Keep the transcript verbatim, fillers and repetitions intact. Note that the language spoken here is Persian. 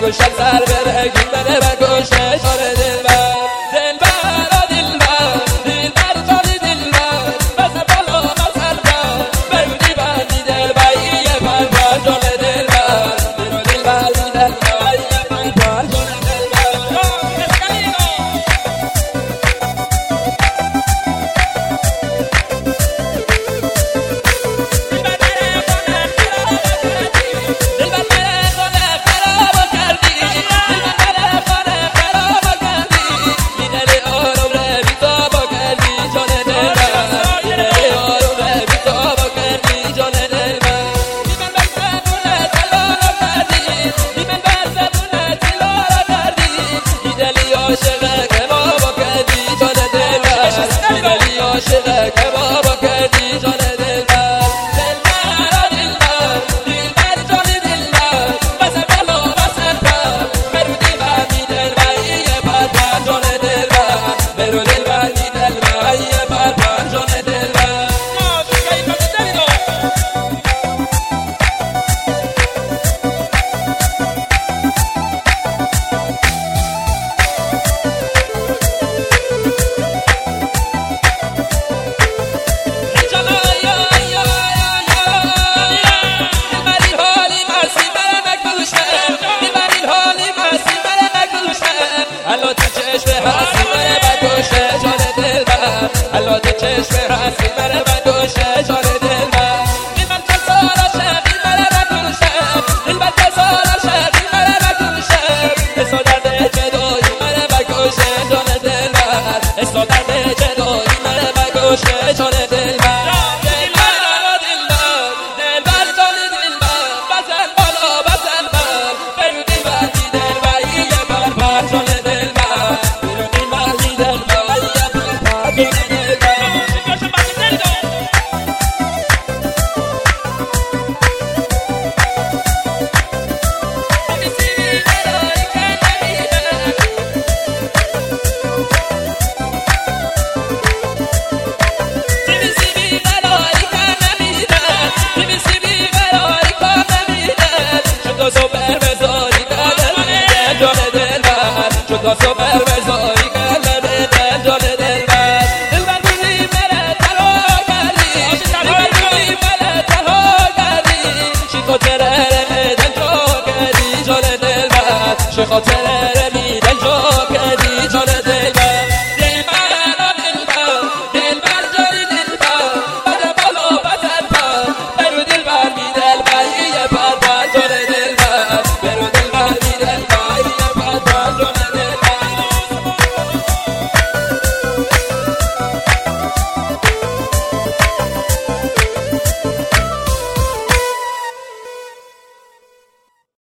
گوشه سر بره گیر بره و گوشه شاره دلبر دلبر دلبر دلبر جان دلبر بزن بالا بزن بر برودی بردی دلبر یه بر بر جان دلبر برو دلبر دی دلبر یه بر بر جان عاشق کباب کردی جان دلبر دلبر دلبر دلبر جان دلبر بزن بالا بزن بر برودی بردی دلبر یه بر بر جان دلبر برو دلبر دی دلبر یه بر بر جان دلبر الان تو چشم هستی بره و گوشه جان دلبر الان تو چشم هستی بره و گوشه جان دلبر دلبر که سارا شقی بره و گوشه دلبر که سارا شقی بره و گوشه حسا درد جدایی بره و گوشه جان دلبر حسا درد جدایی بره و گوشه جان دلبر دلبر دلبر دلبر جان دلبر بزن بالا بزن بر برودی بردی دلبر یه بر بر جان چون داستو بر بزاری کلم دل جان دلبر دلبر بودی بره تنها کردی دلبر بودی بره تنها کردی چی خاطره میدن جا کردی جان دلبر چی خاطره